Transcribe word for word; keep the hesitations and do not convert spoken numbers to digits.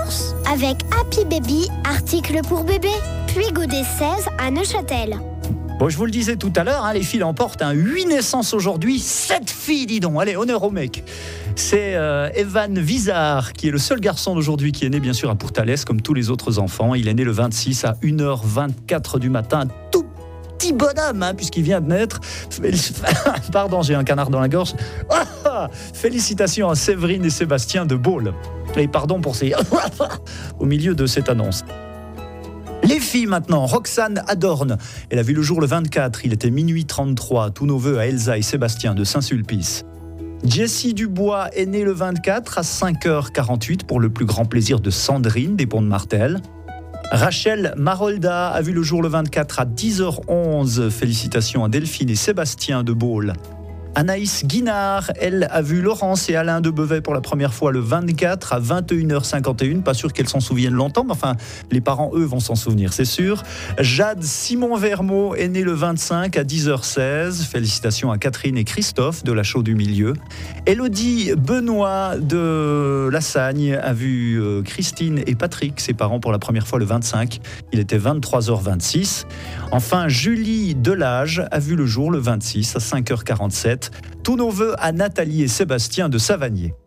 courses avec Happy Baby, article pour bébé. Puis Godet seize à Neuchâtel. Bon, je vous le disais tout à l'heure, hein, les filles l'emportent. Hein, huit naissances aujourd'hui, sept filles, dis donc. Allez, honneur au mec. C'est euh, Evan Vizard qui est le seul garçon d'aujourd'hui qui est né bien sûr à Pourtalès comme tous les autres enfants. Il est né le vingt-six à une heure vingt-quatre du matin, tout petit bonhomme hein, puisqu'il vient de naître. Pardon, j'ai un canard dans la gorge. Ah, félicitations à Séverine et Sébastien de Baule. Et pardon pour ces... au milieu de cette annonce. Les filles maintenant, Roxane Adorne, elle a vu le jour le vingt-quatre, il était minuit trente-trois, tous nos vœux à Elsa et Sébastien de Saint-Sulpice. Jessie Dubois est née le vingt-quatre à cinq heures quarante-huit pour le plus grand plaisir de Sandrine des Ponts de Martel. Rachel Marolda a vu le jour le vingt-quatre à dix heures onze, félicitations à Delphine et Sébastien de Baule. Anaïs Guinard, elle a vu Laurence et Alain de Bevet pour la première fois le vingt-quatre à vingt et une heures cinquante et un. Pas sûr qu'elles s'en souviennent longtemps, mais enfin, les parents, eux, vont s'en souvenir, c'est sûr. Jade Simon-Vermeau est née le vingt-cinq à dix heures seize. Félicitations à Catherine et Christophe de la Chaux du Milieu. Élodie Benoît de Lassagne a vu euh, Christine et Patrick, ses parents, pour la première fois le vingt-cinq. Il était vingt-trois heures vingt-six. Enfin, Julie Delage a vu le jour le vingt-six à cinq heures quarante-sept. Tous nos vœux à Nathalie et Sébastien de Savagnier.